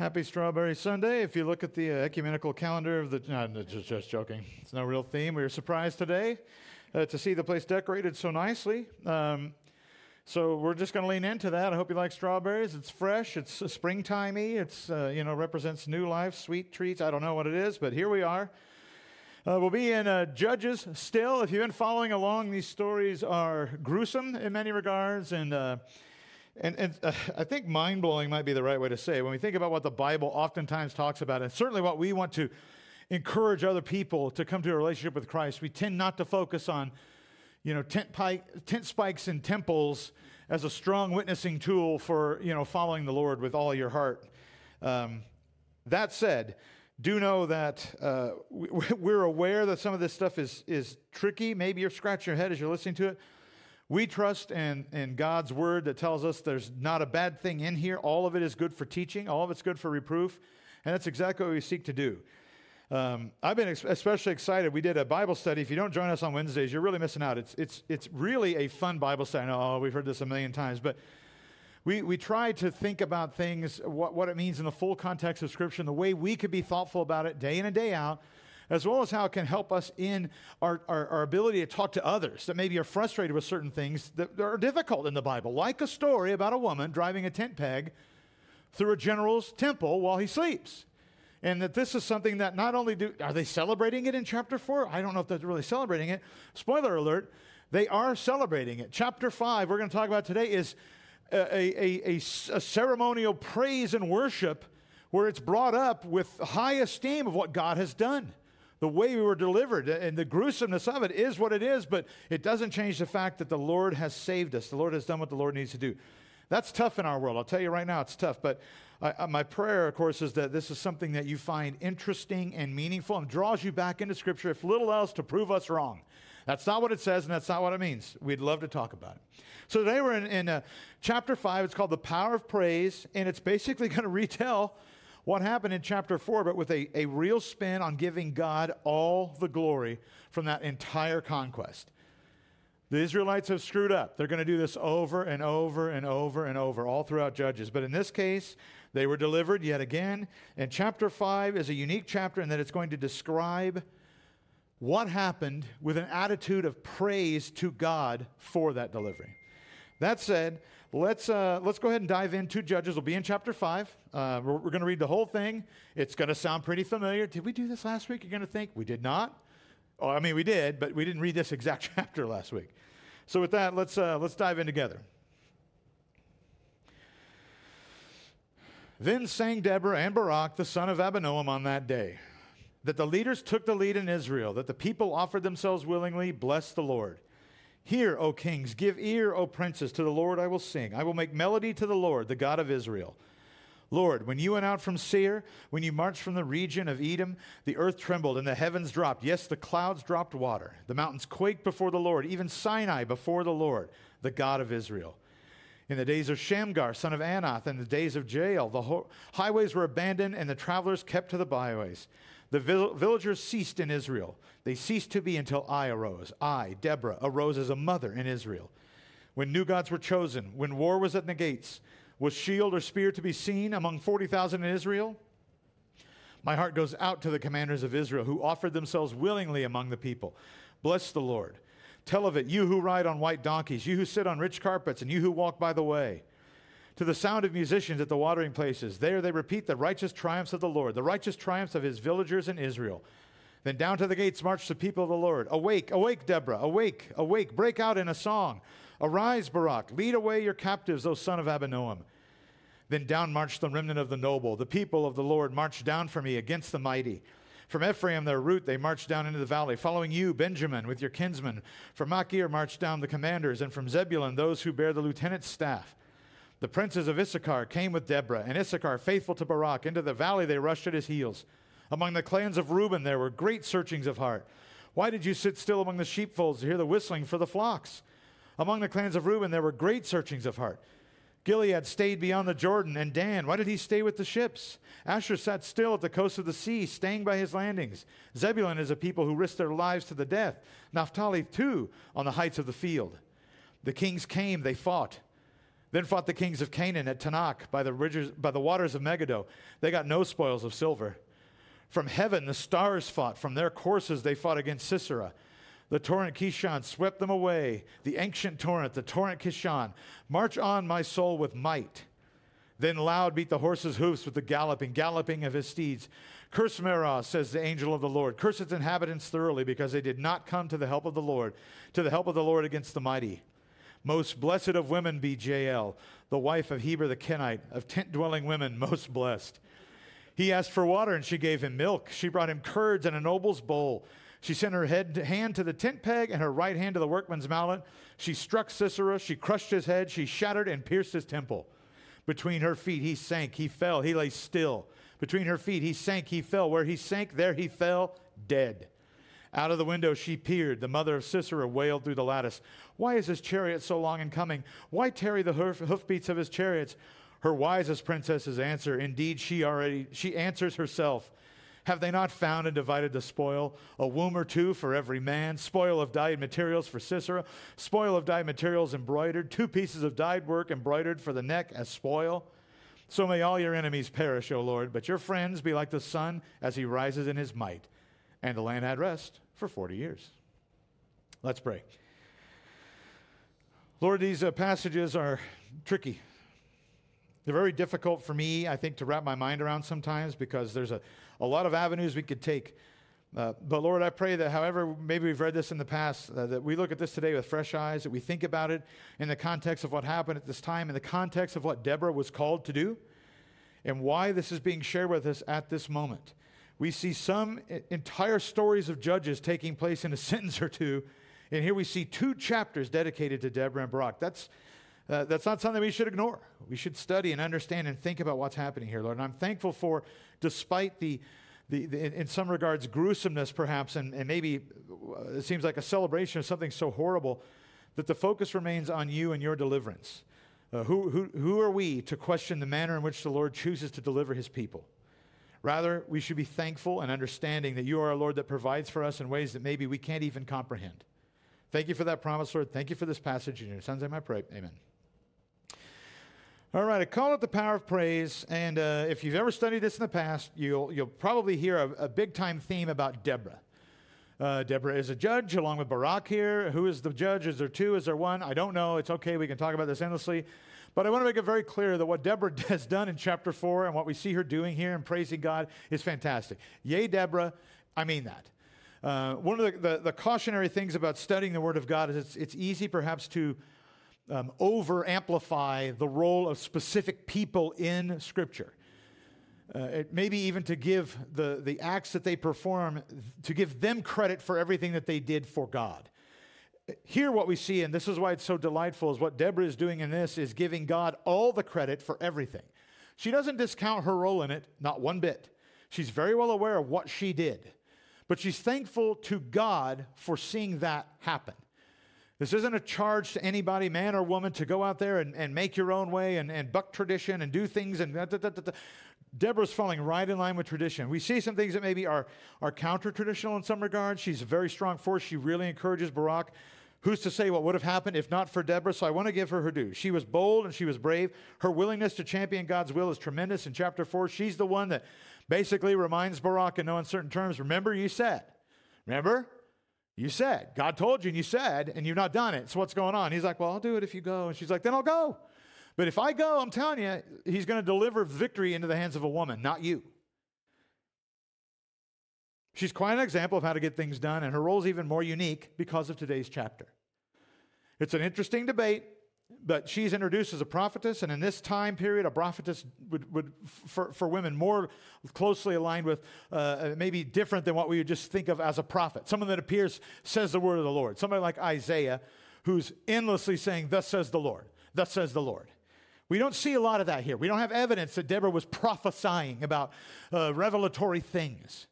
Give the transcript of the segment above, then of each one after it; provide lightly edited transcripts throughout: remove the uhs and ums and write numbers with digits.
Happy Strawberry Sunday. If you look at the ecumenical calendar of the... No, just joking. It's no real theme. We were surprised today to see the place decorated so nicely. So we're just going to lean into that. I hope you like strawberries. It's fresh. It's springtimey. It's, represents new life, sweet treats. I don't know what it is, but here we are. We'll be in Judges still. If you've been following along, these stories are gruesome in many regards, and I think mind-blowing might be the right way to say it. When we think about what the Bible oftentimes talks about, and certainly what we want to encourage other people to come to a relationship with Christ, we tend not to focus on, tent spikes and temples as a strong witnessing tool for, following the Lord with all your heart. That said, do know that we're aware that some of this stuff is tricky. Maybe you're scratching your head as you're listening to it. We trust in God's word that tells us there's not a bad thing in here. All of it is good for teaching. All of it's good for reproof. And that's exactly what we seek to do. I've been especially excited. We did a Bible study. If you don't join us on Wednesdays, you're really missing out. It's really a fun Bible study. I know we've heard this a million times, but we try to think about things, what it means in the full context of Scripture, and the way we could be thoughtful about it day in and day out, as well as how it can help us in our ability to talk to others that maybe are frustrated with certain things that are difficult in the Bible, like a story about a woman driving a tent peg through a general's temple while he sleeps. And that this is something that not only are they celebrating it in chapter 4? I don't know if they're really celebrating it. Spoiler alert, they are celebrating it. Chapter 5, we're going to talk about today, is a ceremonial praise and worship where it's brought up with high esteem of what God has done. The way we were delivered and the gruesomeness of it is what it is, but it doesn't change the fact that the Lord has saved us. The Lord has done what the Lord needs to do. That's tough in our world. I'll tell you right now, it's tough. But my prayer, of course, is that this is something that you find interesting and meaningful and draws you back into Scripture, if little else, to prove us wrong. That's not what it says, and that's not what it means. We'd love to talk about it. So today we're in chapter 5. It's called The Power of Praise, and it's basically going to retell what happened in chapter 4, but with a real spin on giving God all the glory from that entire conquest. The Israelites have screwed up. They're going to do this over and over and over and over, all throughout Judges. But in this case, they were delivered yet again. And chapter 5 is a unique chapter in that it's going to describe what happened with an attitude of praise to God for that delivery. That said, let's go ahead and dive into Judges. We'll be in chapter 5. We're going to read the whole thing. It's going to sound pretty familiar. Did we do this last week? You're going to think we did not. Oh, I mean, we did, but we didn't read this exact chapter last week. So with that, let's dive in together. Then sang Deborah and Barak, the son of Abinoam, on that day, that the leaders took the lead in Israel, that the people offered themselves willingly. Bless the Lord. Hear, O kings, give ear, O princes, to the Lord I will sing. I will make melody to the Lord, the God of Israel. Lord, when you went out from Seir, when you marched from the region of Edom, the earth trembled and the heavens dropped. Yes, the clouds dropped water. The mountains quaked before the Lord, even Sinai before the Lord, the God of Israel. In the days of Shamgar, son of Anath, and the days of Jael, the highways were abandoned and the travelers kept to the byways. The villagers ceased in Israel. They ceased to be until I arose. I, Deborah, arose as a mother in Israel. When new gods were chosen, when war was at the gates, was shield or spear to be seen among 40,000 in Israel? My heart goes out to the commanders of Israel who offered themselves willingly among the people. Bless the Lord. Tell of it, you who ride on white donkeys, you who sit on rich carpets, and you who walk by the way. To the sound of musicians at the watering places, there they repeat the righteous triumphs of the Lord, the righteous triumphs of his villagers in Israel. Then down to the gates march the people of the Lord. Awake, awake, Deborah, awake, awake, break out in a song. Arise, Barak, lead away your captives, O son of Abinoam. Then down marched the remnant of the noble. The people of the Lord marched down for me against the mighty. From Ephraim, their route, they marched down into the valley, following you, Benjamin, with your kinsmen. From Machir marched down the commanders, and from Zebulun, those who bear the lieutenant's staff. The princes of Issachar came with Deborah, and Issachar, faithful to Barak, into the valley they rushed at his heels. Among the clans of Reuben there were great searchings of heart. Why did you sit still among the sheepfolds to hear the whistling for the flocks? Among the clans of Reuben there were great searchings of heart. Gilead stayed beyond the Jordan, and Dan, why did he stay with the ships? Asher sat still at the coast of the sea, staying by his landings. Zebulun is a people who risked their lives to the death. Naphtali, too, on the heights of the field. The kings came, they fought. Then fought the kings of Canaan at Tanakh by the waters of Megiddo. They got no spoils of silver. From heaven the stars fought. From their courses they fought against Sisera. The torrent Kishon swept them away. The ancient torrent, the torrent Kishon. March on, my soul, with might. Then loud beat the horses' hoofs with the galloping of his steeds. Curse Meroz, says the angel of the Lord. Curse its inhabitants thoroughly, because they did not come to the help of the Lord, against the mighty. Most blessed of women be Jael, the wife of Heber the Kenite, of tent-dwelling women, most blessed. He asked for water, and she gave him milk. She brought him curds and a noble's bowl. She sent her hand to the tent peg and her right hand to the workman's mallet. She struck Sisera. She crushed his head. She shattered and pierced his temple. Between her feet he sank. He fell. He lay still. Between her feet he sank. He fell. Where he sank, there he fell, dead. Out of the window she peered. The mother of Sisera wailed through the lattice. Why is his chariot so long in coming? Why tarry the hoofbeats of his chariots? Her wisest princesses answer. Indeed, she answers herself. Have they not found and divided the spoil? A womb or two for every man. Spoil of dyed materials for Sisera. Spoil of dyed materials embroidered. 2 pieces of dyed work embroidered for the neck as spoil. So may all your enemies perish, O Lord, but your friends be like the sun as he rises in his might. And the land had rest for 40 years. Let's pray. Lord, these passages are tricky. They're very difficult for me, I think, to wrap my mind around sometimes, because there's a lot of avenues we could take. But Lord, I pray that however maybe we've read this in the past, that we look at this today with fresh eyes, that we think about it in the context of what happened at this time, in the context of what Deborah was called to do, and why this is being shared with us at this moment. We see some entire stories of judges taking place in a sentence or two, and here we see 2 chapters dedicated to Deborah and Barak. That's not something we should ignore. We should study and understand and think about what's happening here, Lord. And I'm thankful for, despite the in some regards, gruesomeness perhaps, and maybe it seems like a celebration of something so horrible, that the focus remains on you and your deliverance. Who are we to question the manner in which the Lord chooses to deliver his people? Rather, we should be thankful and understanding that you are a Lord that provides for us in ways that maybe we can't even comprehend. Thank you for that promise, Lord. Thank you for this passage. In your son's name I pray. Amen. All right, I call it the power of praise, and if you've ever studied this in the past, you'll probably hear a big-time theme about Deborah. Deborah is a judge along with Barak here. Who is the judge? Is there 2? Is there 1? I don't know. It's okay. We can talk about this endlessly. But I want to make it very clear that what Deborah has done in chapter 4 and what we see her doing here and praising God is fantastic. Yay, Deborah. I mean that. One of the cautionary things about studying the Word of God is it's easy perhaps to over-amplify the role of specific people in Scripture. Maybe even to give the acts that they perform, to give them credit for everything that they did for God. Here what we see, and this is why it's so delightful, is what Deborah is doing in this is giving God all the credit for everything. She doesn't discount her role in it, not one bit. She's very well aware of what she did. But she's thankful to God for seeing that happen. This isn't a charge to anybody, man or woman, to go out there and make your own way and buck tradition and do things. And Deborah's falling right in line with tradition. We see some things that maybe are counter-traditional in some regards. She's a very strong force. She really encourages Barak. Who's to say what would have happened if not for Deborah? So I want to give her due. She was bold and she was brave. Her willingness to champion God's will is tremendous. In chapter 4, she's the one that basically reminds Barak in no uncertain terms, remember you said. Remember? You said. God told you and you said, and you've not done it. So what's going on? He's like, well, I'll do it if you go. And she's like, then I'll go. But if I go, I'm telling you, he's going to deliver victory into the hands of a woman, not you. She's quite an example of how to get things done, and her role is even more unique because of today's chapter. It's an interesting debate, but she's introduced as a prophetess, and in this time period, a prophetess would for women more closely aligned with maybe different than what we would just think of as a prophet. Someone that appears, says the word of the Lord. Somebody like Isaiah, who's endlessly saying, thus says the Lord, thus says the Lord. We don't see a lot of that here. We don't have evidence that Deborah was prophesying about revelatory things.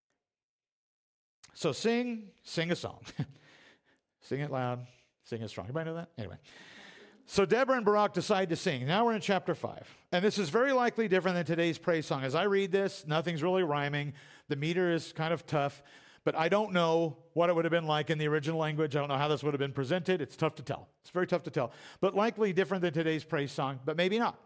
So sing a song. Sing it loud, sing it strong. Anybody know that? Anyway. So Deborah and Barak decide to sing. Now we're in chapter 5. And this is very likely different than today's praise song. As I read this, nothing's really rhyming. The meter is kind of tough. But I don't know what it would have been like in the original language. I don't know how this would have been presented. It's tough to tell. It's very tough to tell. But likely different than today's praise song, but maybe not.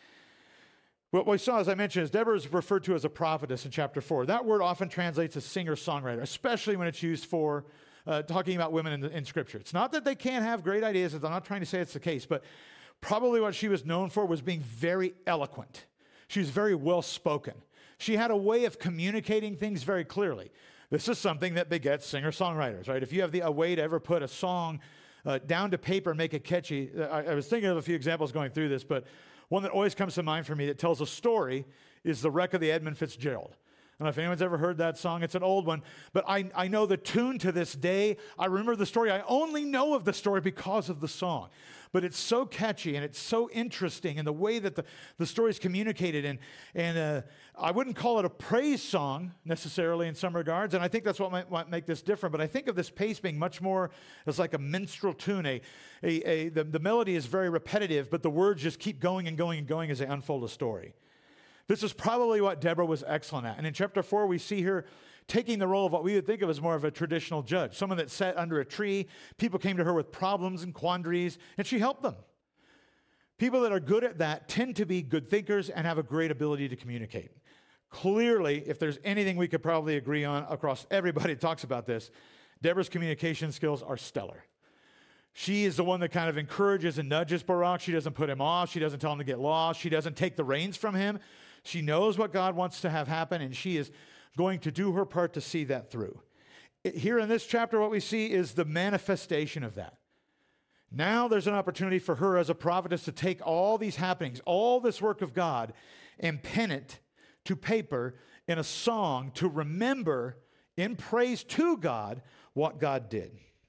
What we saw, as I mentioned, is Deborah is referred to as a prophetess in chapter 4. That word often translates as singer-songwriter, especially when it's used for talking about women in Scripture. It's not that they can't have great ideas. I'm not trying to say it's the case, but probably what she was known for was being very eloquent. She was very well-spoken. She had a way of communicating things very clearly. This is something that begets singer-songwriters, right? If you have a way to ever put a song down to paper and make it catchy, I was thinking of a few examples going through this, but one that always comes to mind for me that tells a story is The Wreck of the Edmund Fitzgerald. I don't know if anyone's ever heard that song. It's an old one, but I know the tune to this day. I remember the story. I only know of the story because of the song. But it's so catchy and it's so interesting in the way that the story is communicated. And I wouldn't call it a praise song necessarily in some regards, and I think that's what might make this different. But I think of this pace being much more as like a minstrel tune. The melody is very repetitive, but the words just keep going and going and going as they unfold a story. This is probably what Deborah was excellent at. And in chapter 4, we see her taking the role of what we would think of as more of a traditional judge, someone that sat under a tree. People came to her with problems and quandaries, and she helped them. People that are good at that tend to be good thinkers and have a great ability to communicate. Clearly, if there's anything we could probably agree on across everybody that talks about this, Deborah's communication skills are stellar. She is the one that kind of encourages and nudges Barak. She doesn't put him off. She doesn't tell him to get lost. She doesn't take the reins from him. She knows what God wants to have happen, and she is going to do her part to see that through. Here in this chapter, what we see is the manifestation of that. Now there's an opportunity for her as a prophetess to take all these happenings, all this work of God, and pen it to paper in a song to remember in praise to God what God did.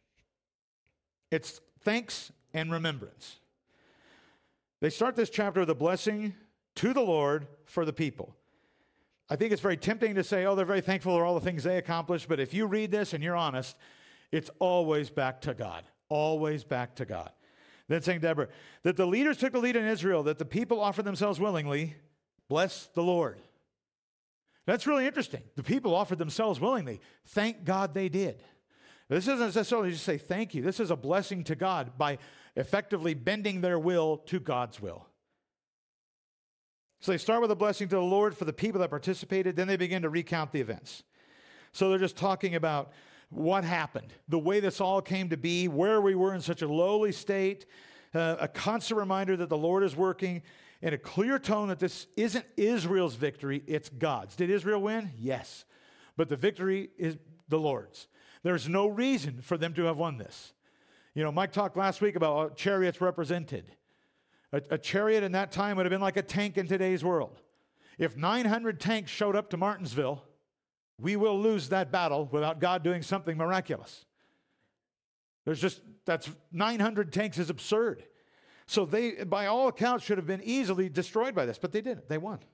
It's thanks and remembrance. They start this chapter with a blessing to the Lord for the people. I think it's very tempting to say, oh, they're very thankful for all the things they accomplished, but if you read this and you're honest, it's always back to God. Always back to God. Then saying Deborah, that the leaders took the lead in Israel, that the people offered themselves willingly, bless the Lord. That's really interesting. The people offered themselves willingly. Thank God they did. This isn't necessarily just say thank you. This is a blessing to God by effectively bending their will to God's will. So they start with a blessing to the Lord for the people that participated. Then they begin to recount the events. So they're just talking about what happened, the way this all came to be, where we were in such a lowly state, a constant reminder that the Lord is working, and a clear tone that this isn't Israel's victory, it's God's. Did Israel win? Yes. But the victory is the Lord's. There's no reason for them to have won this. You know, Mike talked last week about what chariots represented. A chariot in that time would have been like a tank in today's world. If 900 tanks showed up to Martinsville, we will lose that battle without God doing something miraculous. That's 900 tanks is absurd. So they, by all accounts, should have been easily destroyed by this, but they didn't. They won.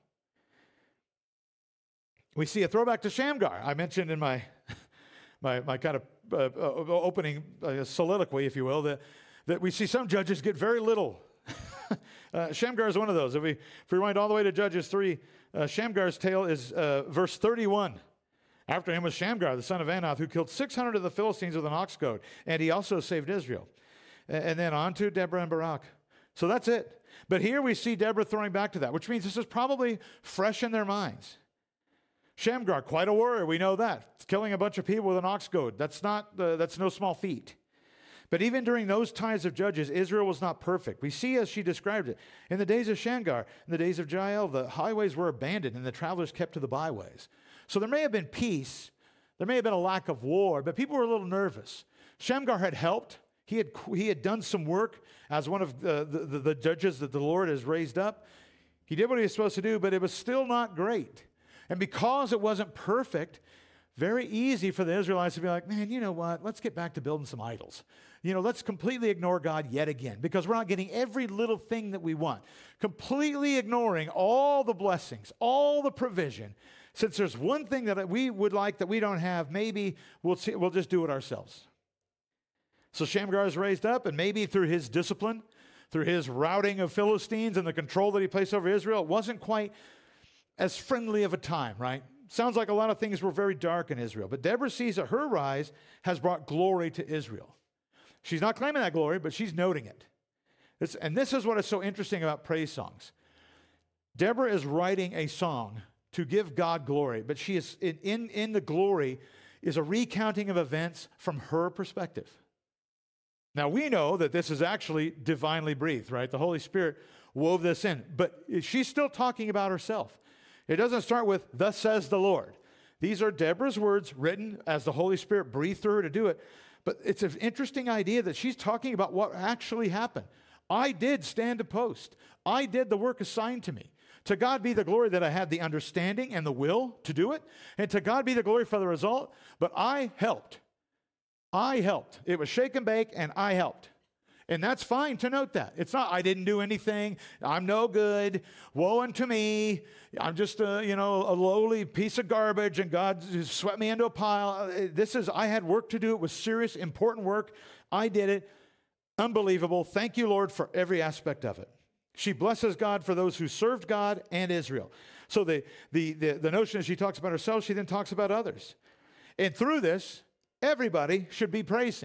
We see a throwback to Shamgar. I mentioned in my kind of opening soliloquy, if you will, that we see some judges get very little. Shamgar is one of those. If we rewind all the way to Judges 3, Shamgar's tale is verse 31. After him was Shamgar, the son of Anath, who killed 600 of the Philistines with an ox goad, and he also saved Israel. And then on to Deborah and Barak. So that's it. But here we see Deborah throwing back to that, which means this is probably fresh in their minds. Shamgar, quite a warrior, we know that. Killing a bunch of people with an ox goad, that's no small feat. But even during those times of judges, Israel was not perfect. We see as she described it. In the days of Shamgar, in the days of Jael, the highways were abandoned and the travelers kept to the byways. So there may have been peace. There may have been a lack of war, but people were a little nervous. Shamgar had helped. He had done some work as one of the judges that the Lord has raised up. He did what he was supposed to do, but it was still not great. And because it wasn't perfect, very easy for the Israelites to be like, man, you know what? Let's get back to building some idols. You know, let's completely ignore God yet again because we're not getting every little thing that we want. Completely ignoring all the blessings, all the provision. Since there's one thing that we would like that we don't have, maybe we'll just do it ourselves. So Shamgar is raised up, and maybe through his discipline, through his routing of Philistines and the control that he placed over Israel, it wasn't quite as friendly of a time, right? Sounds like a lot of things were very dark in Israel. But Deborah sees that her rise has brought glory to Israel. She's not claiming that glory, but she's noting it. And this is what is so interesting about praise songs. Deborah is writing a song to give God glory, but she is in the glory is a recounting of events from her perspective. Now, we know that this is actually divinely breathed, right? The Holy Spirit wove this in, but she's still talking about herself. It doesn't start with, thus says the Lord. These are Deborah's words written as the Holy Spirit breathed through her to do it. But it's an interesting idea that she's talking about what actually happened. I did stand a post. I did the work assigned to me. To God be the glory that I had the understanding and the will to do it. And to God be the glory for the result. But I helped. I helped. It was shake and bake, and I helped. And that's fine to note that. It's not, I didn't do anything. I'm no good. Woe unto me. I'm just a lowly piece of garbage, and God swept me into a pile. I had work to do. It was serious, important work. I did it. Unbelievable. Thank you, Lord, for every aspect of it. She blesses God for those who served God and Israel. So the notion as she talks about herself, she then talks about others. And through this, everybody should be praising.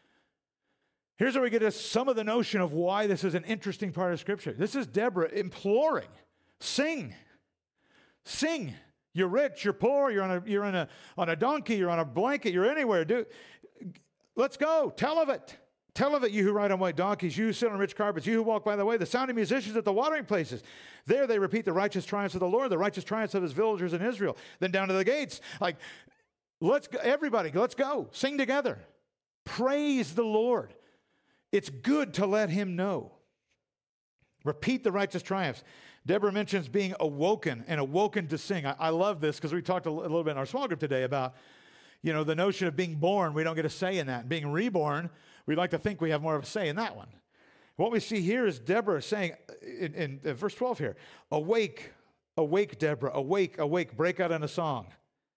Here's where we get to some of the notion of why this is an interesting part of Scripture. This is Deborah imploring, sing, sing. You're rich, you're poor, you're on a donkey, you're on a blanket, you're anywhere. Let's go. Tell of it. Tell of it, you who ride on white donkeys, you who sit on rich carpets, you who walk by the way, the sound of musicians at the watering places. There they repeat the righteous triumphs of the Lord, the righteous triumphs of his villagers in Israel. Then down to the gates. Let's go, everybody, let's go. Sing together. Praise the Lord. It's good to let him know. Repeat the righteous triumphs. Deborah mentions being awoken and awoken to sing. I love this because we talked a little bit in our small group today about, the notion of being born. We don't get a say in that. Being reborn, we'd like to think we have more of a say in that one. What we see here is Deborah saying in verse 12 here, awake, awake, Deborah, awake, awake, break out in a song.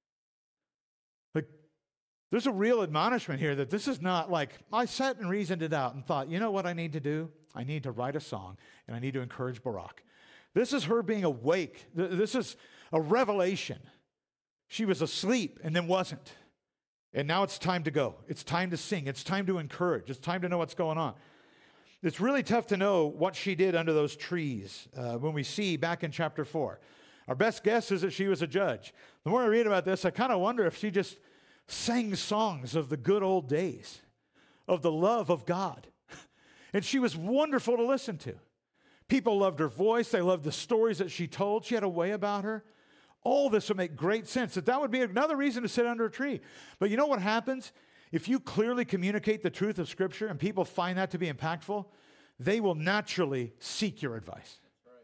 There's a real admonishment here that this is not like, I sat and reasoned it out and thought, you know what I need to do? I need to write a song, and I need to encourage Barak. This is her being awake. This is a revelation. She was asleep and then wasn't. And now it's time to go. It's time to sing. It's time to encourage. It's time to know what's going on. It's really tough to know what she did under those trees when we see back in chapter 4. Our best guess is that she was a judge. The more I read about this, I kind of wonder if she just sang songs of the good old days, of the love of God. And she was wonderful to listen to. People loved her voice. They loved the stories that she told. She had a way about her. All this would make great sense. That would be another reason to sit under a tree. But you know what happens? If you clearly communicate the truth of Scripture and people find that to be impactful, they will naturally seek your advice. Right.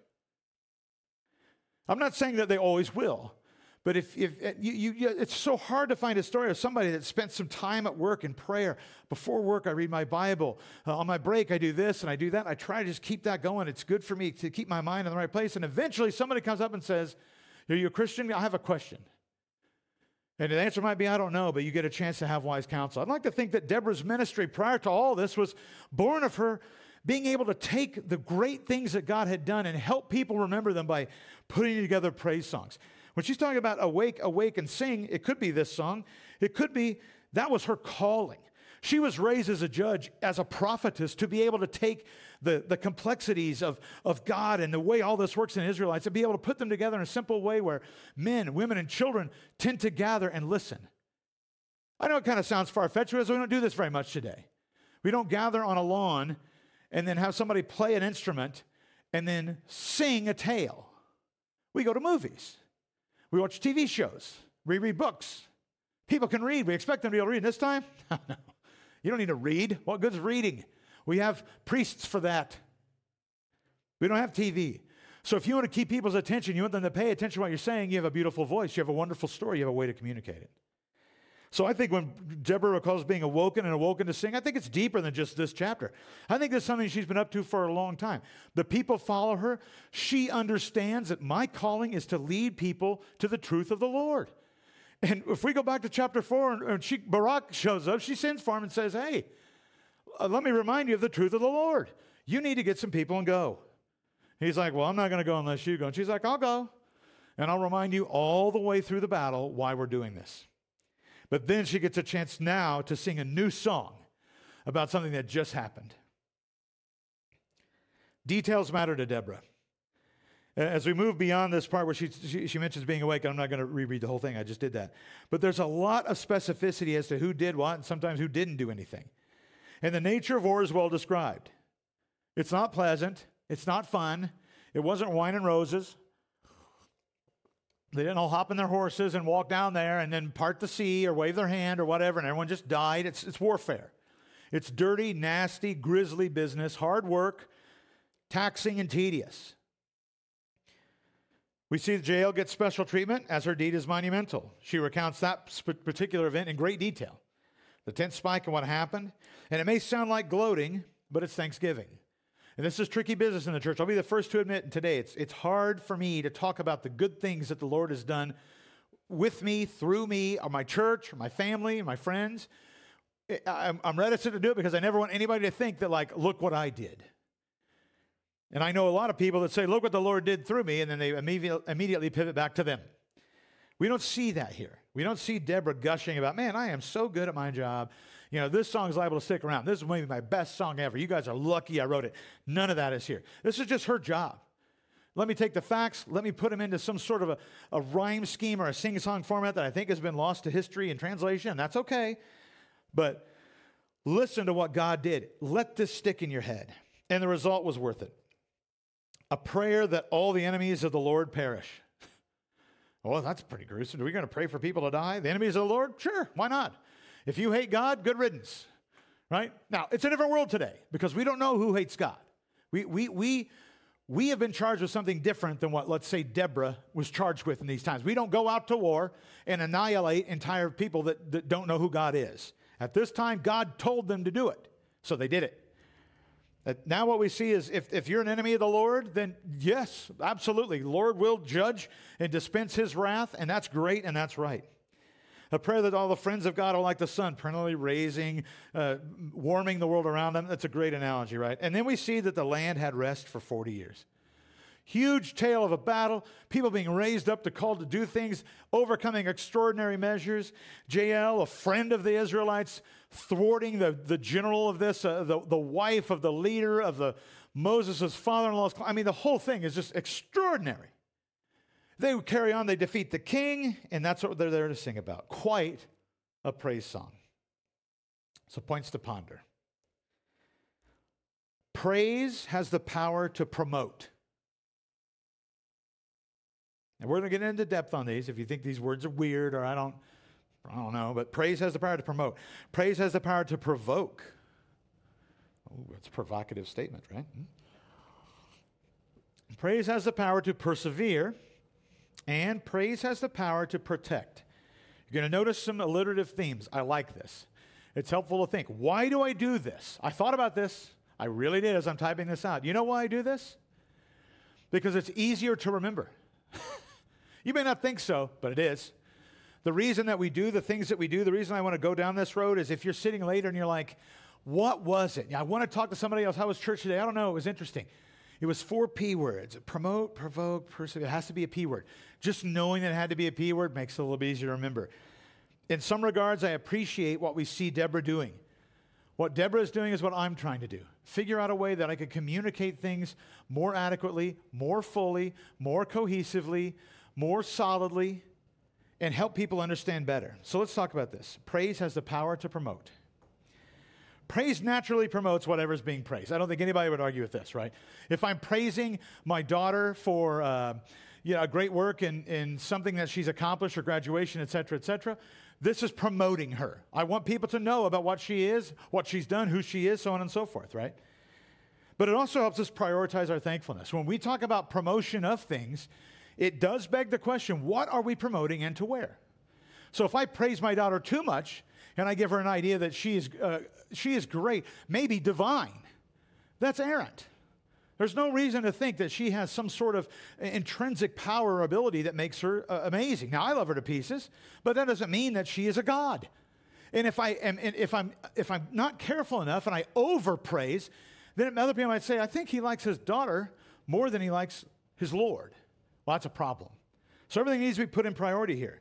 I'm not saying that they always will. But if it's so hard to find a story of somebody that spent some time at work in prayer. Before work, I read my Bible. On my break, I do this and I do that. I try to just keep that going. It's good for me to keep my mind in the right place. And eventually somebody comes up and says, are you a Christian? I have a question. And the answer might be, I don't know, but you get a chance to have wise counsel. I'd like to think that Deborah's ministry prior to all this was born of her being able to take the great things that God had done and help people remember them by putting together praise songs. When she's talking about awake, awake, and sing, it could be this song. It could be that was her calling. She was raised as a judge, as a prophetess, to be able to take the complexities of God and the way all this works in Israelites and be able to put them together in a simple way where men, women, and children tend to gather and listen. I know it kind of sounds far-fetched because we don't do this very much today. We don't gather on a lawn and then have somebody play an instrument and then sing a tale. We go to movies. We watch TV shows. We read books. People can read. We expect them to be able to read. This time, no. You don't need to read. What good's reading? We have priests for that. We don't have TV. So if you want to keep people's attention, you want them to pay attention to what you're saying, you have a beautiful voice. You have a wonderful story. You have a way to communicate it. So I think when Deborah recalls being awoken and awoken to sing, I think it's deeper than just this chapter. I think it's something she's been up to for a long time. The people follow her. She understands that my calling is to lead people to the truth of the Lord. And if we go back to chapter 4, and Barak shows up, she sends for him and says, hey, let me remind you of the truth of the Lord. You need to get some people and go. He's like, well, I'm not going to go unless you go. And she's like, I'll go. And I'll remind you all the way through the battle why we're doing this. But then she gets a chance now to sing a new song about something that just happened. Details matter to Deborah. As we move beyond this part where she mentions being awake, I'm not going to reread the whole thing, I just did that. But there's a lot of specificity as to who did what and sometimes who didn't do anything. And the nature of war is well described. It's not pleasant. It's not fun. It wasn't wine and roses. They didn't all hop in their horses and walk down there and then part the sea or wave their hand or whatever, and everyone just died. It's warfare. It's dirty, nasty, grisly business, hard work, taxing and tedious. We see that Jael gets special treatment as her deed is monumental. She recounts that particular event in great detail. The tent spike and what happened. And it may sound like gloating, but it's Thanksgiving. And this is tricky business in the church. I'll be the first to admit today, it's hard for me to talk about the good things that the Lord has done with me, through me, or my church, or my family, and my friends. I'm reticent to do it because I never want anybody to think that, like, look what I did. And I know a lot of people that say, look what the Lord did through me, and then they immediately pivot back to them. We don't see that here. We don't see Deborah gushing about, man, I am so good at my job. You know, this song is liable to stick around. This is maybe my best song ever. You guys are lucky I wrote it. None of that is here. This is just her job. Let me take the facts. Let me put them into some sort of a rhyme scheme or a sing-song format that I think has been lost to history and translation, and that's okay. But listen to what God did. Let this stick in your head. And the result was worth it. A prayer that all the enemies of the Lord perish. Well, that's pretty gruesome. Are we going to pray for people to die? The enemies of the Lord? Sure, why not? If you hate God, good riddance, right? Now, it's a different world today because we don't know who hates God. We have been charged with something different than what, let's say, Deborah was charged with in these times. We don't go out to war and annihilate entire people that don't know who God is. At this time, God told them to do it, so they did it. Now what we see is if you're an enemy of the Lord, then yes, absolutely. The Lord will judge and dispense his wrath, and that's great and that's right. A prayer that all the friends of God are like the sun, perennially raising, warming the world around them. That's a great analogy, right? And then we see that the land had rest for 40 years. Huge tale of a battle, people being raised up to called to do things, overcoming extraordinary measures. Jael, a friend of the Israelites, thwarting the general of this, the wife of the leader of the Moses' father-in-law's. I mean, the whole thing is just extraordinary. They carry on, they defeat the king, and that's what they're there to sing about. Quite a praise song. So points to ponder. Praise has the power to promote. And we're going to get into depth on these if you think these words are weird or I don't know, but praise has the power to promote. Praise has the power to provoke. Oh, that's a provocative statement, right? Praise has the power to persevere, and praise has the power to protect. You're going to notice some alliterative themes. I like this. It's helpful to think, why do I do this? I thought about this. I really did as I'm typing this out. You know why I do this? Because it's easier to remember. You may not think so, but it is. The reason that we do the things that we do, the reason I want to go down this road is if you're sitting later and you're like, what was it? I want to talk to somebody else. How was church today? I don't know. It was interesting. It was 4 P words. Promote, provoke, persevere. It has to be a P word. Just knowing that it had to be a P word makes it a little bit easier to remember. In some regards, I appreciate what we see Deborah doing. What Deborah is doing is what I'm trying to do. Figure out a way that I could communicate things more adequately, more fully, more cohesively, more solidly, and help people understand better. So let's talk about this. Praise has the power to promote. Praise naturally promotes whatever is being praised. I don't think anybody would argue with this, right? If I'm praising my daughter for a great work in something that she's accomplished or graduation, et cetera, this is promoting her. I want people to know about what she is, what she's done, who she is, so on and so forth, right? But it also helps us prioritize our thankfulness. When we talk about promotion of things, it does beg the question, what are we promoting and to where? So if I praise my daughter too much and I give her an idea that she is great, maybe divine, that's errant. There's no reason to think that she has some sort of intrinsic power or ability that makes her amazing. Now, I love her to pieces, but that doesn't mean that she is a god. And if I'm not careful enough and I overpraise, then other people might say, I think he likes his daughter more than he likes his Lord. Well, that's a problem. So everything needs to be put in priority here.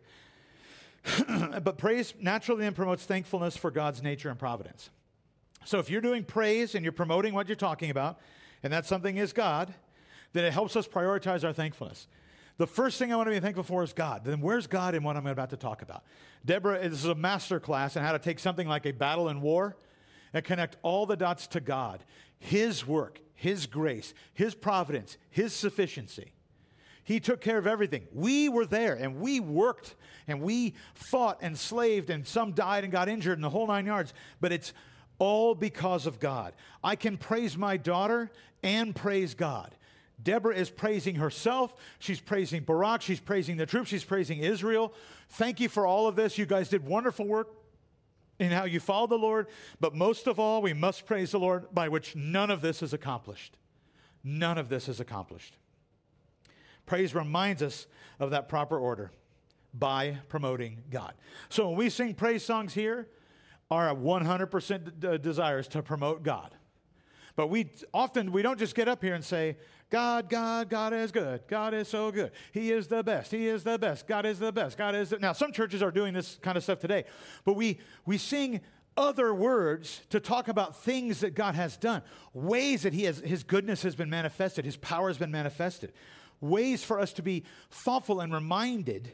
But praise naturally then promotes thankfulness for God's nature and providence. So if you're doing praise and you're promoting what you're talking about, and that something is God, then it helps us prioritize our thankfulness. The first thing I want to be thankful for is God. Then where's God in what I'm about to talk about? Deborah, this is a master class on how to take something like a battle and war and connect all the dots to God, His work, His grace, His providence, His sufficiency. He took care of everything. We were there, and we worked, and we fought and slaved, and some died and got injured in the whole 9 yards, but it's all because of God. I can praise my daughter and praise God. Deborah is praising herself. She's praising Barak. She's praising the troops. She's praising Israel. Thank you for all of this. You guys did wonderful work in how you followed the Lord, but most of all, we must praise the Lord, by which none of this is accomplished. None of this is accomplished. Praise reminds us of that proper order by promoting God. So when we sing praise songs here, our 100% desire is to promote God. But we don't just get up here and say, God, God, God is good. God is so good. He is the best. He is the best. God is the best. God is the... Now, some churches are doing this kind of stuff today. But we sing other words to talk about things that God has done, ways that His goodness has been manifested, His power has been manifested, ways for us to be thoughtful and reminded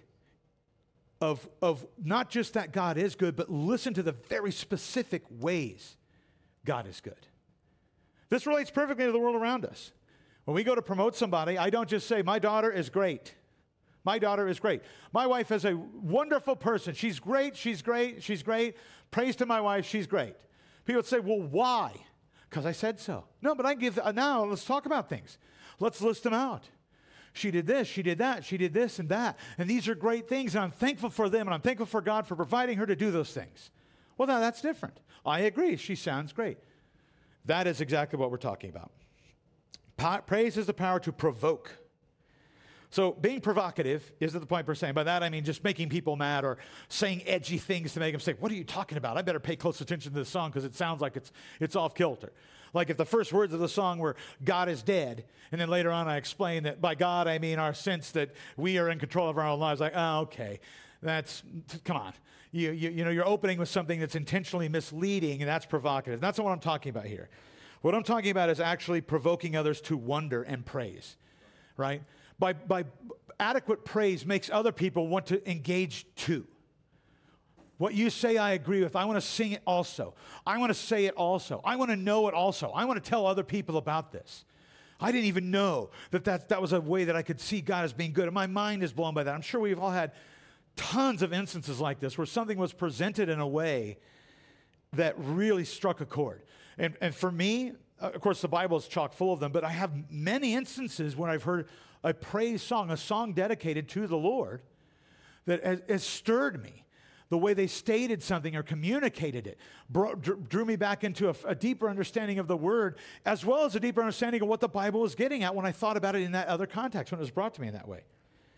of not just that God is good, but listen to the very specific ways God is good. This relates perfectly to the world around us. When we go to promote somebody, I don't just say, my daughter is great. My daughter is great. My wife is a wonderful person. She's great, she's great, she's great. Praise to my wife, she's great. People would say, well, why? Because I said so. No, but now let's talk about things. Let's list them out. She did this, she did that, she did this and that. And these are great things, and I'm thankful for them, and I'm thankful for God for providing her to do those things. Well, now that's different. I agree, she sounds great. That is exactly what we're talking about. Praise is the power to provoke. So being provocative isn't the point we're saying. By that I mean just making people mad or saying edgy things to make them say, what are you talking about? I better pay close attention to this song because it sounds like it's off kilter. Like if the first words of the song were, God is dead, and then later on I explain that by God I mean our sense that we are in control of our own lives. Like, oh, okay, come on. You know, you're opening with something that's intentionally misleading, and that's provocative. That's not what I'm talking about here. What I'm talking about is actually provoking others to wonder and praise, right? By adequate praise makes other people want to engage too. What you say I agree with. I want to sing it also. I want to say it also. I want to know it also. I want to tell other people about this. I didn't even know that was a way that I could see God as being good. And my mind is blown by that. I'm sure we've all had tons of instances like this where something was presented in a way that really struck a chord. And for me, of course, the Bible is chock full of them, but I have many instances when I've heard a praise song, a song dedicated to the Lord, that has stirred me. The way they stated something or communicated it drew me back into a deeper understanding of the Word, as well as a deeper understanding of what the Bible was getting at when I thought about it in that other context, when it was brought to me in that way.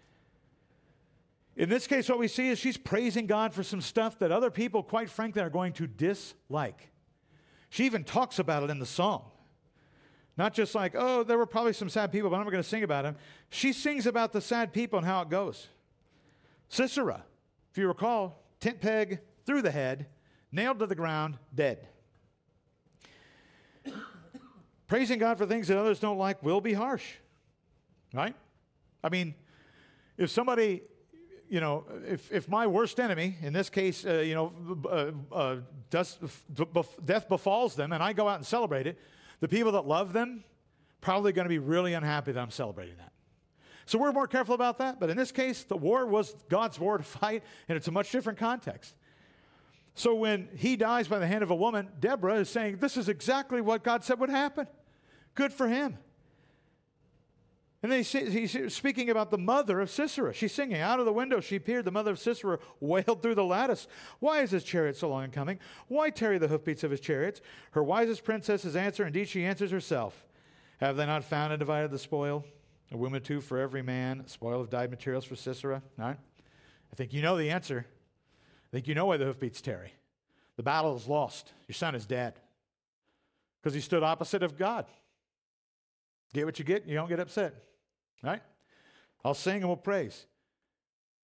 In this case, what we see is she's praising God for some stuff that other people, quite frankly, are going to dislike. She even talks about it in the song. Not just like, oh, there were probably some sad people, but I'm not going to sing about them. She sings about the sad people and how it goes. Sisera, if you recall, tent peg through the head, nailed to the ground, dead. Praising God for things that others don't like will be harsh, right? I mean, if somebody, if my worst enemy, in this case, death befalls them and I go out and celebrate it, the people that love them probably going to be really unhappy that I'm celebrating that. So we're more careful about that. But in this case, the war was God's war to fight, and it's a much different context. So when he dies by the hand of a woman, Deborah is saying, this is exactly what God said would happen. Good for him. And then he's speaking about the mother of Sisera. She's singing, out of the window she appeared. The mother of Sisera wailed through the lattice. Why is his chariot so long in coming? Why tarry the hoofbeats of his chariots? Her wisest princesses answer. Indeed, she answers herself. Have they not found and divided the spoil? A woman or two for every man. A spoil of dyed materials for Sisera. All right? I think you know the answer. I think you know why the hoofbeats tarry. The battle is lost. Your son is dead. Because he stood opposite of God. Get what you get, you don't get upset. Right? I'll sing and we'll praise.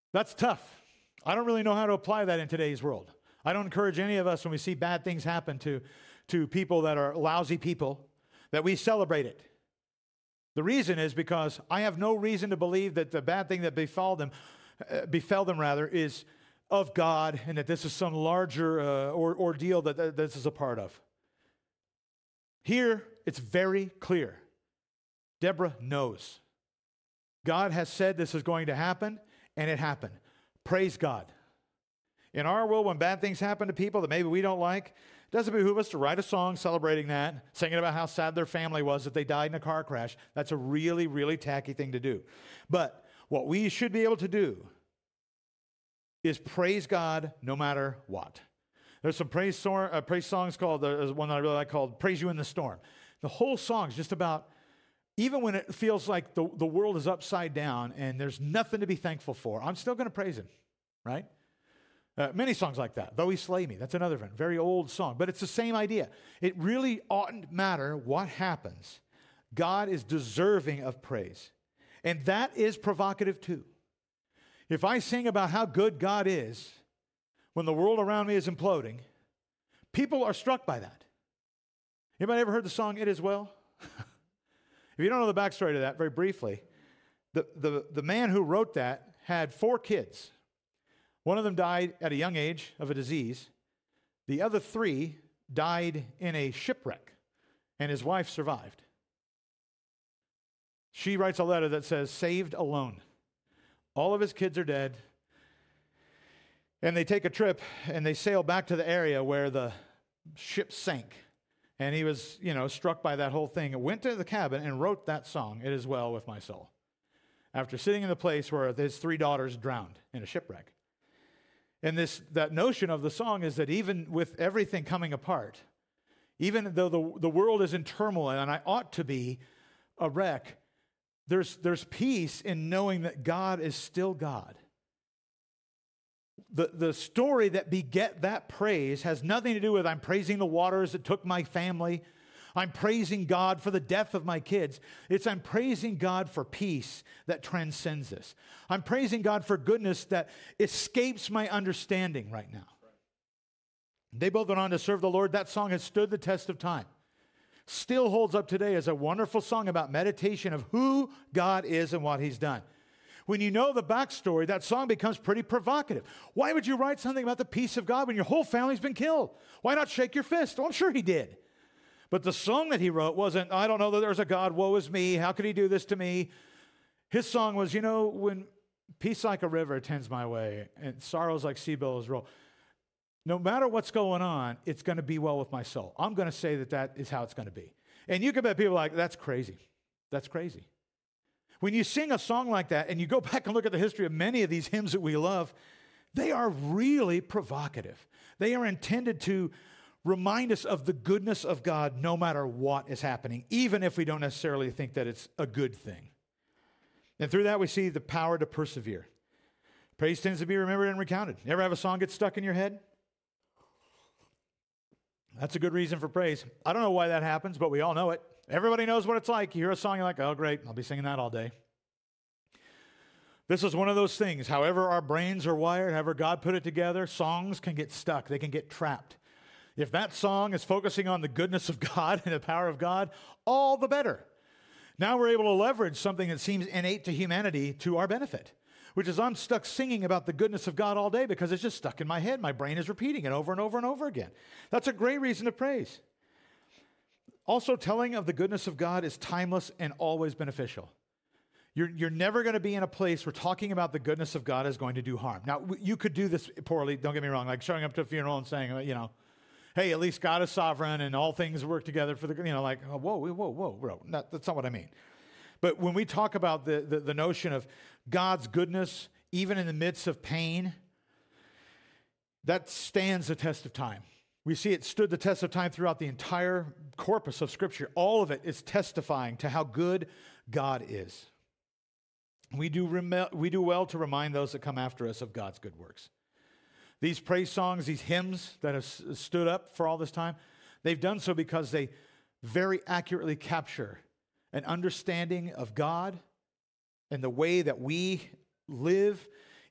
That's tough. I don't really know how to apply that in today's world. I don't encourage any of us when we see bad things happen to people that are lousy people, that we celebrate it. The reason is because I have no reason to believe that the bad thing that befell them is of God, and that this is some larger ordeal that this is a part of. Here, it's very clear. Deborah knows. God has said this is going to happen, and it happened. Praise God. In our world, when bad things happen to people that maybe we don't like, it doesn't behoove us to write a song celebrating that, singing about how sad their family was that they died in a car crash. That's a really, really tacky thing to do. But what we should be able to do is praise God no matter what. There's some praise songs called, there's one that I really like called Praise You in the Storm. The whole song is just about, even when it feels like the world is upside down and there's nothing to be thankful for, I'm still going to praise Him, right? Many songs like that. Though He Slay Me, that's another one, very old song. But it's the same idea. It really oughtn't matter what happens. God is deserving of praise. And that is provocative too. If I sing about how good God is when the world around me is imploding, people are struck by that. Anybody ever heard the song, It Is Well? If you don't know the backstory to that, very briefly, the man who wrote that had 4 kids. One of them died at a young age of a disease. The other 3 died in a shipwreck, and his wife survived. She writes a letter that says, saved alone. All of his kids are dead. And they take a trip, and they sail back to the area where the ship sank. And he was, struck by that whole thing. And went to the cabin and wrote that song, It Is Well With My Soul, after sitting in the place where his 3 daughters drowned in a shipwreck. And that notion of the song is that even with everything coming apart, even though the world is in turmoil and I ought to be a wreck, there's peace in knowing that God is still God. The story that beget that praise has nothing to do with I'm praising the waters that took my family. I'm praising God for the death of my kids. It's I'm praising God for peace that transcends this. I'm praising God for goodness that escapes my understanding right now. They both went on to serve the Lord. That song has stood the test of time. Still holds up today as a wonderful song about meditation of who God is and what He's done. When you know the backstory, that song becomes pretty provocative. Why would you write something about the peace of God when your whole family's been killed? Why not shake your fist? Well, I'm sure he did. But the song that he wrote wasn't, I don't know that there's a God, woe is me, how could He do this to me? His song was, when peace like a river attends my way and sorrows like sea billows roll, no matter what's going on, it's going to be well with my soul. I'm going to say that is how it's going to be. And you can bet people are like, that's crazy. That's crazy. When you sing a song like that and you go back and look at the history of many of these hymns that we love, they are really provocative. They are intended to remind us of the goodness of God no matter what is happening, even if we don't necessarily think that it's a good thing. And through that, we see the power to persevere. Praise tends to be remembered and recounted. You ever have a song get stuck in your head? That's a good reason for praise. I don't know why that happens, but we all know it. Everybody knows what it's like. You hear a song, you're like, oh, great, I'll be singing that all day. This is one of those things. However our brains are wired, however God put it together, songs can get stuck. They can get trapped. If that song is focusing on the goodness of God and the power of God, all the better. Now we're able to leverage something that seems innate to humanity to our benefit, which is I'm stuck singing about the goodness of God all day because it's just stuck in my head. My brain is repeating it over and over and over again. That's a great reason to praise. Also, telling of the goodness of God is timeless and always beneficial. You're never going to be in a place where talking about the goodness of God is going to do harm. Now, you could do this poorly, don't get me wrong, like showing up to a funeral and saying, hey, at least God is sovereign and all things work together for the, whoa, bro. That's not what I mean. But when we talk about the notion of God's goodness, even in the midst of pain, that stands the test of time. We see it stood the test of time throughout the entire corpus of Scripture. All of it is testifying to how good God is. We do well to remind those that come after us of God's good works. These praise songs, these hymns that have stood up for all this time, they've done so because they very accurately capture an understanding of God and the way that we live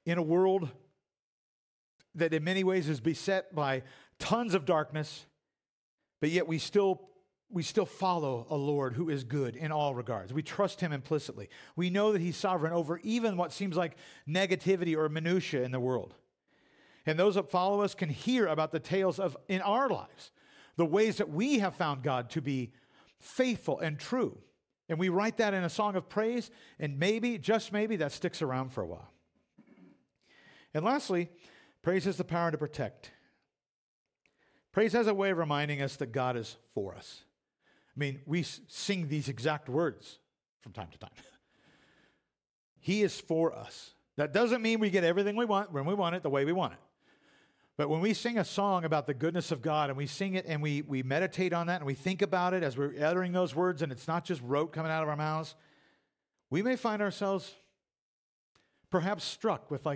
in a world that in many ways is beset by tons of darkness, but yet we still follow a Lord who is good in all regards. We trust him implicitly. We know that he's sovereign over even what seems like negativity or minutia in the world. And those that follow us can hear about the tales of, in our lives, the ways that we have found God to be faithful and true. And we write that in a song of praise, and maybe, just maybe, that sticks around for a while. And lastly, praise has the power to protect. Praise has a way of reminding us that God is for us. I mean, we sing these exact words from time to time. He is for us. That doesn't mean we get everything we want when we want it the way we want it. But when we sing a song about the goodness of God and we sing it and we meditate on that and we think about it as we're uttering those words and it's not just rote coming out of our mouths, we may find ourselves perhaps struck with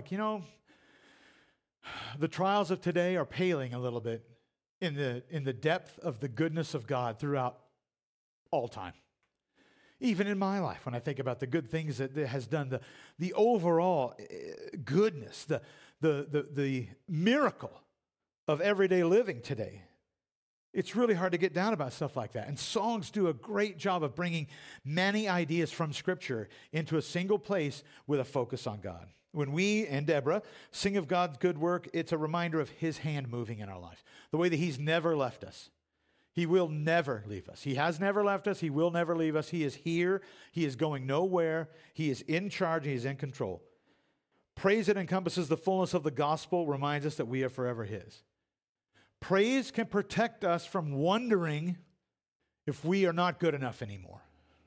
the trials of today are paling a little bit in the depth of the goodness of God throughout all time. Even in my life, when I think about the good things that it has done, the overall goodness, the miracle of everyday living today, it's really hard to get down about stuff like that. And songs do a great job of bringing many ideas from Scripture into a single place with a focus on God. When we and Deborah sing of God's good work, it's a reminder of his hand moving in our lives, the way that he's never left us. He will never leave us. He has never left us. He will never leave us. He is here. He is going nowhere. He is in charge. He is in control. Praise that encompasses the fullness of the gospel reminds us that we are forever his. Praise can protect us from wondering if we are not good enough anymore.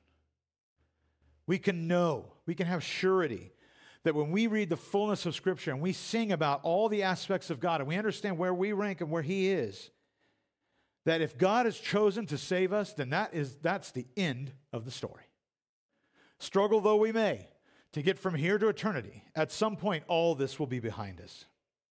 We can know, we can have surety that when we read the fullness of Scripture and we sing about all the aspects of God and we understand where we rank and where he is, that if God has chosen to save us, then that's the end of the story. Struggle though we may to get from here to eternity, at some point all this will be behind us.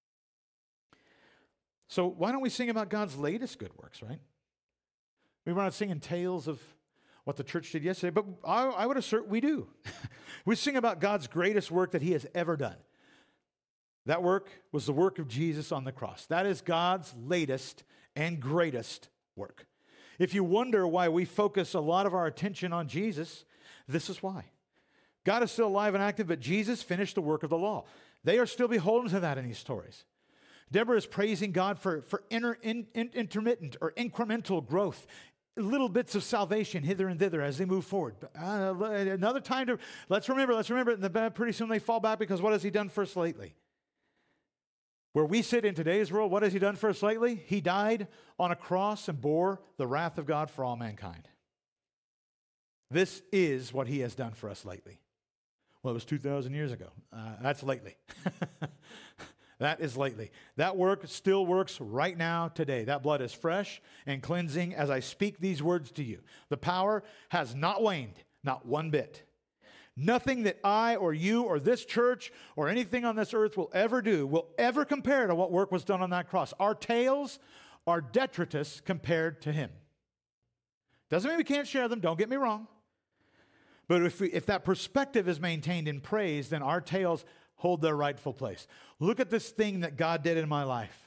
So why don't we sing about God's latest good works, right? We were not singing tales of what the church did yesterday, but I would assert we do. We sing about God's greatest work that he has ever done. That work was the work of Jesus on the cross. That is God's latest and greatest work. If you wonder why we focus a lot of our attention on Jesus, this is why. God is still alive and active, but Jesus finished the work of the law. They are still beholden to that in these stories. Deborah is praising God for intermittent or incremental growth, little bits of salvation hither and thither as they move forward. Another time to, let's remember, and pretty soon they fall back because what has he done for us lately? Where we sit in today's world, what has he done for us lately? He died on a cross and bore the wrath of God for all mankind. This is what he has done for us lately. Well, it was 2,000 years ago. That's lately. That is lately. That work still works right now, today. That blood is fresh and cleansing as I speak these words to you. The power has not waned, not one bit. Nothing that I or you or this church or anything on this earth will ever do will ever compare to what work was done on that cross. Our tales are detritus compared to him. Doesn't mean we can't share them, don't get me wrong. But if that perspective is maintained in praise, then our tales hold their rightful place. Look at this thing that God did in my life.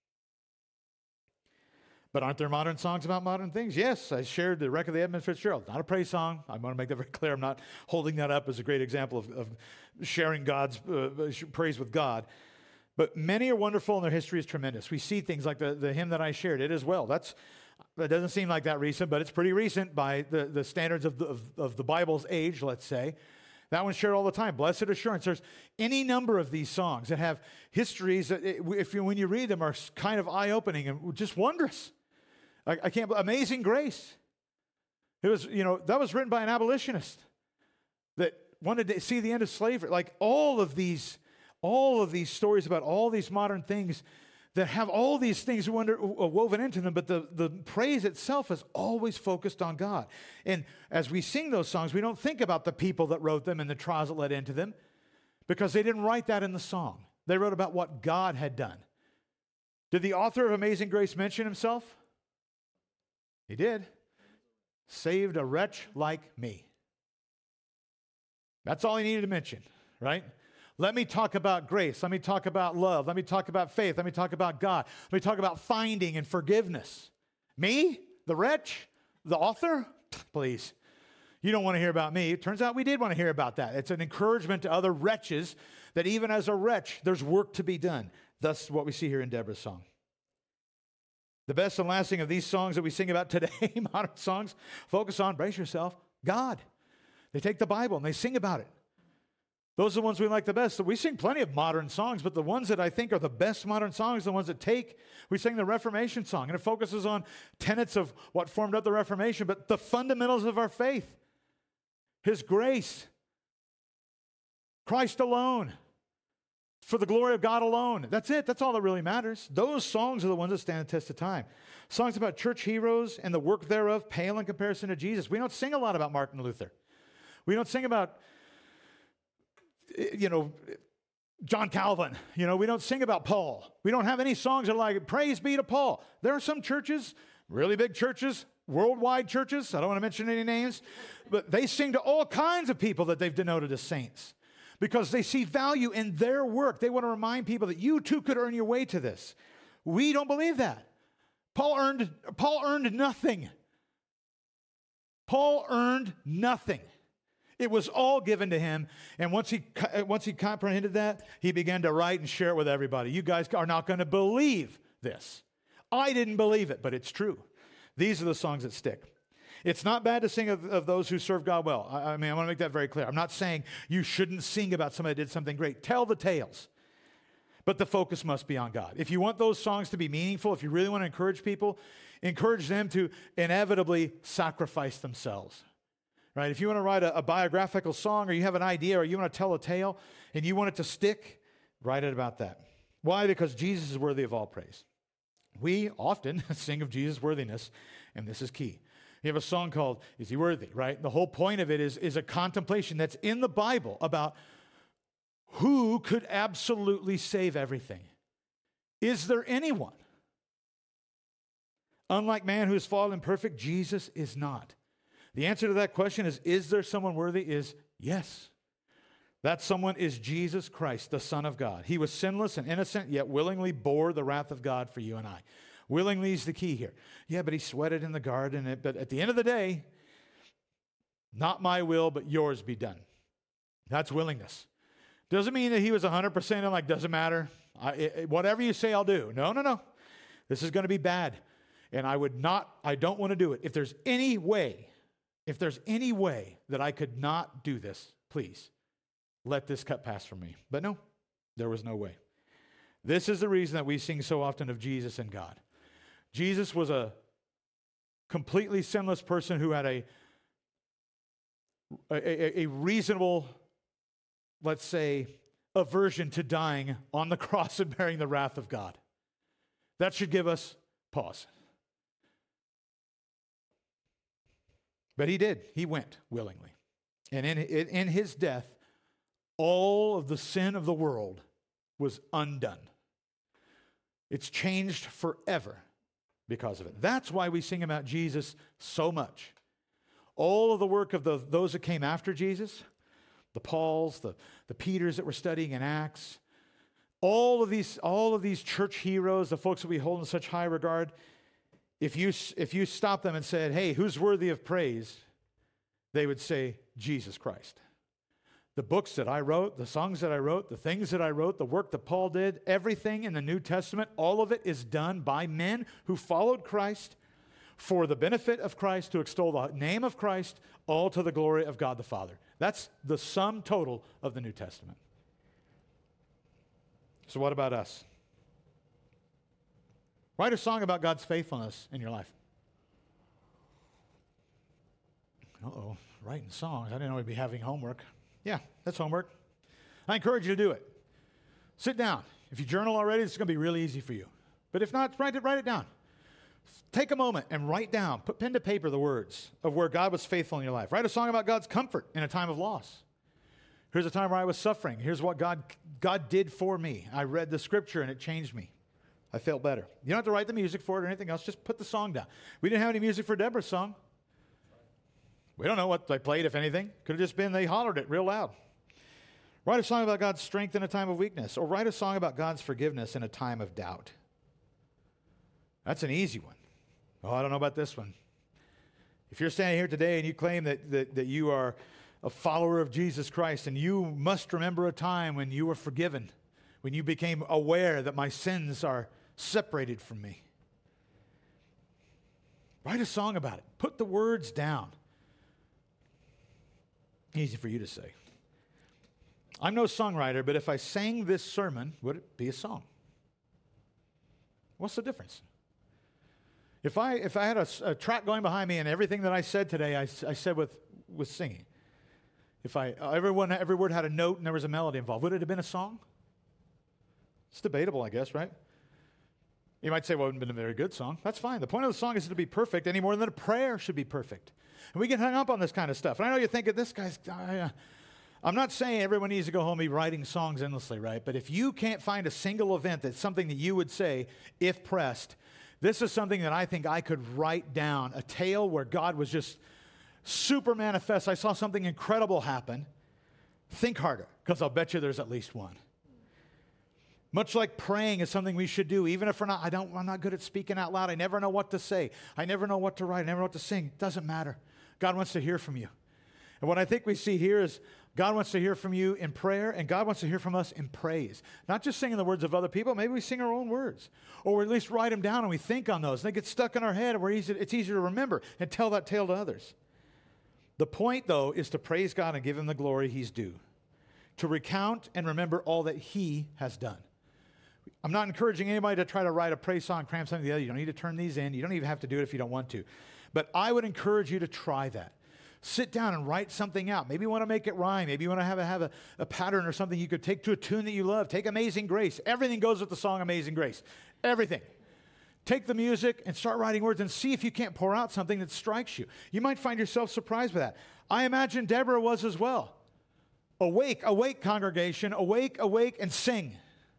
But aren't there modern songs about modern things? Yes, I shared the Wreck of the Edmund Fitzgerald. Not a praise song. I want to make that very clear. I'm not holding that up as a great example of sharing God's praise with God. But many are wonderful and their history is tremendous. We see things like the hymn that I shared, it as well. That doesn't seem like that recent, but it's pretty recent by the standards of the Bible's age, let's say. That one's shared all the time. Blessed Assurance. There's any number of these songs that have histories that, when you read them, are kind of eye-opening and just wondrous. I can't. Amazing Grace. It was, that was written by an abolitionist that wanted to see the end of slavery. Like all of these stories about all these modern things that have all these things woven into them, but the praise itself is always focused on God. And as we sing those songs, we don't think about the people that wrote them and the trials that led into them, because they didn't write that in the song. They wrote about what God had done. Did the author of Amazing Grace mention himself? He did. Saved a wretch like me. That's all he needed to mention, right? Let me talk about grace. Let me talk about love. Let me talk about faith. Let me talk about God. Let me talk about finding and forgiveness. Me, the wretch, the author? Please. You don't want to hear about me. It turns out we did want to hear about that. It's an encouragement to other wretches that even as a wretch, there's work to be done. Thus, what we see here in Deborah's song. The best and lasting of these songs that we sing about today, modern songs, focus on, brace yourself, God. They take the Bible and they sing about it. Those are the ones we like the best. So we sing plenty of modern songs, but the ones that I think are the best modern songs, the ones that we sing the Reformation song, and it focuses on tenets of what formed up the Reformation, but the fundamentals of our faith. His grace, Christ alone, for the glory of God alone. That's it. That's all that really matters. Those songs are the ones that stand the test of time. Songs about church heroes and the work thereof pale in comparison to Jesus. We don't sing a lot about Martin Luther. We don't sing about John Calvin. We don't sing about Paul. We don't have any songs that are like, praise be to Paul. There are some churches, really big churches, worldwide churches, I don't want to mention any names, but they sing to all kinds of people that they've denoted as saints because they see value in their work. They want to remind people that you too could earn your way to this. We don't believe that. Paul earned nothing. Paul earned nothing. It was all given to him, and once he comprehended that, he began to write and share it with everybody. You guys are not going to believe this. I didn't believe it, but it's true. These are the songs that stick. It's not bad to sing of those who serve God well. I want to make that very clear. I'm not saying you shouldn't sing about somebody that did something great. Tell the tales, but the focus must be on God. If you want those songs to be meaningful, if you really want to encourage people, encourage them to inevitably sacrifice themselves. Right? If you want to write a biographical song or you have an idea or you want to tell a tale and you want it to stick, write it about that. Why? Because Jesus is worthy of all praise. We often sing of Jesus' worthiness, and this is key. You have a song called, Is He Worthy, right? The whole point of it is a contemplation that's in the Bible about who could absolutely save everything. Is there anyone? Unlike man who is fallen perfect, Jesus is not. The answer to that question is there someone worthy? Is yes. That someone is Jesus Christ, the Son of God. He was sinless and innocent, yet willingly bore the wrath of God for you and I. Willingly is the key here. Yeah, but he sweated in the garden. But at the end of the day, not my will, but yours be done. That's willingness. Doesn't mean that he was 100% and like, doesn't matter. Whatever you say, I'll do. No. This is going to be bad. And I don't want to do it. If there's any way that I could not do this, please let this cup pass from me. But no, there was no way. This is the reason that we sing so often of Jesus and God. Jesus was a completely sinless person who had a reasonable, let's say, aversion to dying on the cross and bearing the wrath of God. That should give us pause. But he did. He went willingly. And in his death, all of the sin of the world was undone. It's changed forever because of it. That's why we sing about Jesus so much. All of the work of those that came after Jesus, the Pauls, the Peters that we're studying in Acts, all of these church heroes, the folks that we hold in such high regard, if you stop them and said, hey, who's worthy of praise? They would say, Jesus Christ. The books that I wrote, the songs that I wrote, the things that I wrote, the work that Paul did, everything in the New Testament, all of it is done by men who followed Christ for the benefit of Christ, to extol the name of Christ, all to the glory of God the Father. That's the sum total of the New Testament. So what about us? Write a song about God's faithfulness in your life. Writing songs. I didn't know we'd be having homework. Yeah, that's homework. I encourage you to do it. Sit down. If you journal already, it's going to be really easy for you. But if not, write it down. Take a moment and write down, put pen to paper the words of where God was faithful in your life. Write a song about God's comfort in a time of loss. Here's a time where I was suffering. Here's what God did for me. I read the scripture and it changed me. I felt better. You don't have to write the music for it or anything else. Just put the song down. We didn't have any music for Deborah's song. We don't know what they played, if anything. Could have just been they hollered it real loud. Write a song about God's strength in a time of weakness, or write a song about God's forgiveness in a time of doubt. That's an easy one. Oh, I don't know about this one. If you're standing here today and you claim that you are a follower of Jesus Christ, and you must remember a time when you were forgiven, when you became aware that my sins are separated from me, write a song about it. Put the words down. Easy for you to say. I'm no songwriter, but if I sang this sermon, would it be a song? What's the difference? If I had a track going behind me and everything that I said today, I said with singing. If every word had a note and there was a melody involved, would it have been a song? It's debatable, I guess, right? You might say, well, it wouldn't have been a very good song. That's fine. The point of the song isn't to be perfect any more than a prayer should be perfect. And we get hung up on this kind of stuff. And I know you think, this guy's... I'm not saying everyone needs to go home and be writing songs endlessly, right? But if you can't find a single event that's something that you would say, if pressed, this is something that I think I could write down, a tale where God was just super manifest. I saw something incredible happen. Think harder, because I'll bet you there's at least one. Much like praying is something we should do, even if I'm not good at speaking out loud. I never know what to say. I never know what to write. I never know what to sing. It doesn't matter. God wants to hear from you. And what I think we see here is God wants to hear from you in prayer, and God wants to hear from us in praise. Not just singing the words of other people. Maybe we sing our own words. Or we at least write them down and we think on those. And they get stuck in our head, and it's easier to remember and tell that tale to others. The point, though, is to praise God and give Him the glory He's due. To recount and remember all that He has done. I'm not encouraging anybody to try to write a praise song, cram something together. You don't need to turn these in. You don't even have to do it if you don't want to. But I would encourage you to try that. Sit down and write something out. Maybe you want to make it rhyme. Maybe you want to have a pattern or something you could take to a tune that you love. Take Amazing Grace. Everything goes with the song Amazing Grace. Everything. Take the music and start writing words and see if you can't pour out something that strikes you. You might find yourself surprised by that. I imagine Deborah was as well. Awake, awake, congregation. Awake, awake, and sing.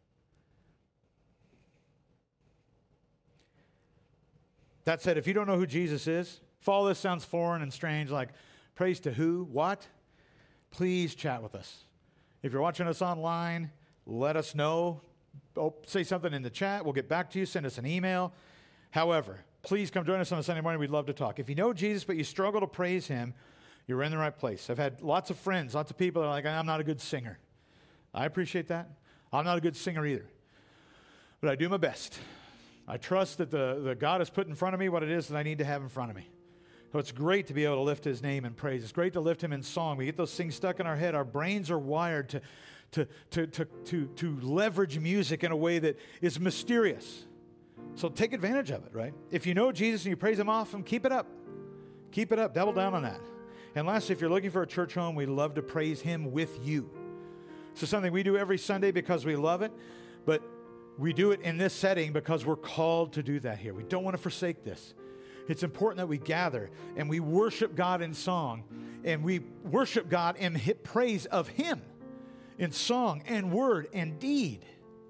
That said, if you don't know who Jesus is, if all this sounds foreign and strange, like praise to who, what, please chat with us. If you're watching us online, let us know. Say something in the chat. We'll get back to you. Send us an email. However, please come join us on a Sunday morning. We'd love to talk. If you know Jesus, but you struggle to praise Him, you're in the right place. I've had lots of friends, lots of people that are like, I'm not a good singer. I appreciate that. I'm not a good singer either. But I do my best. I trust that the God has put in front of me what it is that I need to have in front of me. So it's great to be able to lift His name in praise. It's great to lift Him in song. We get those things stuck in our head. Our brains are wired to leverage music in a way that is mysterious. So take advantage of it, right? If you know Jesus and you praise Him often, keep it up. Keep it up. Double down on that. And lastly, if you're looking for a church home, we love to praise Him with you. So something we do every Sunday because we love it, but we do it in this setting because we're called to do that here. We don't want to forsake this. It's important that we gather and we worship God in song, and we worship God in praise of Him in song and word and deed.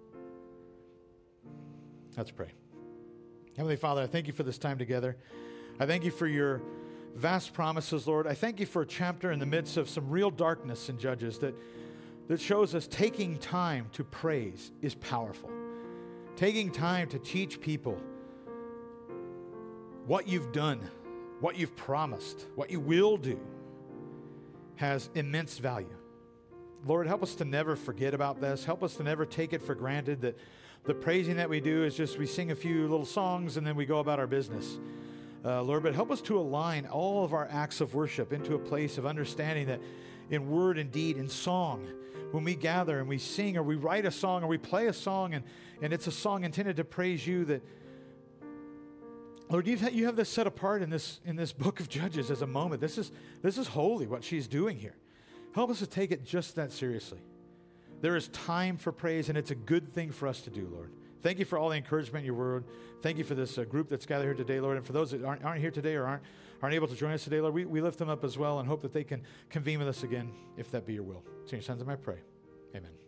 Let's pray. Heavenly Father, I thank You for this time together. I thank You for Your vast promises, Lord. I thank You for a chapter in the midst of some real darkness in Judges that shows us taking time to praise is powerful. Taking time to teach people what You've done, what You've promised, what You will do has immense value. Lord, help us to never forget about this. Help us to never take it for granted that the praising that we do is just we sing a few little songs and then we go about our business. Lord, but help us to align all of our acts of worship into a place of understanding that in word and deed, in song, when we gather and we sing or we write a song or we play a song and it's a song intended to praise You, that Lord, you have this set apart in this book of Judges as a moment. This is holy, what she's doing here. Help us to take it just that seriously. There is time for praise, and it's a good thing for us to do, Lord. Thank You for all the encouragement in Your word. Thank You for this group that's gathered here today, Lord. And for those that aren't here today or aren't able to join us today, Lord, we lift them up as well and hope that they can convene with us again, if that be Your will. It's in Your Son's name I pray. Amen.